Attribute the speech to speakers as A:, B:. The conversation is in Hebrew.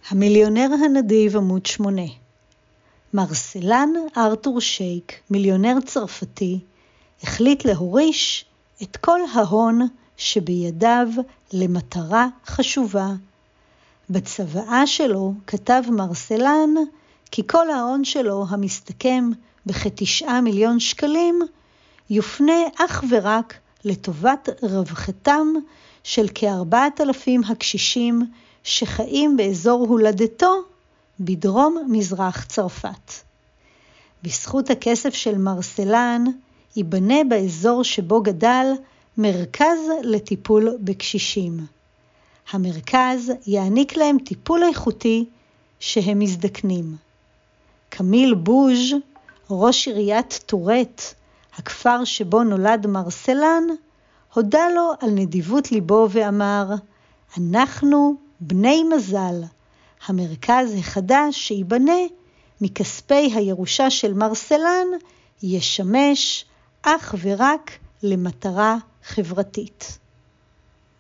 A: המיליונר הנדיב עמוד 8. מרסלן ארתור שייק, מיליונר צרפתי, החליט להוריש את כל ההון שבידיו למטרה חשובה. בצוואה שלו כתב מרסלן כי כל ההון שלו המסתכם בכ9 מיליון שקלים יופנה אך ורק לטובת רווחתם של כ4,000 הקשישים שחיים באזור הולדתו בדרום מזרח צרפת. בזכות הכסף של מרסלן ייבנה באזור שבו גדל מרכז לטיפול בקשישים. המרכז יעניק להם טיפול איכותי שהם מזדקנים. קמיל בוז', ראש עיריית טורט, הכפר שבו נולד מרסלן, הודה לו על נדיבות ליבו ואמר, אנחנו בני מזל. המרכז החדש שיבנה מכספי הירושה של מרסלן ישמש אך ורק למטרה חברתית.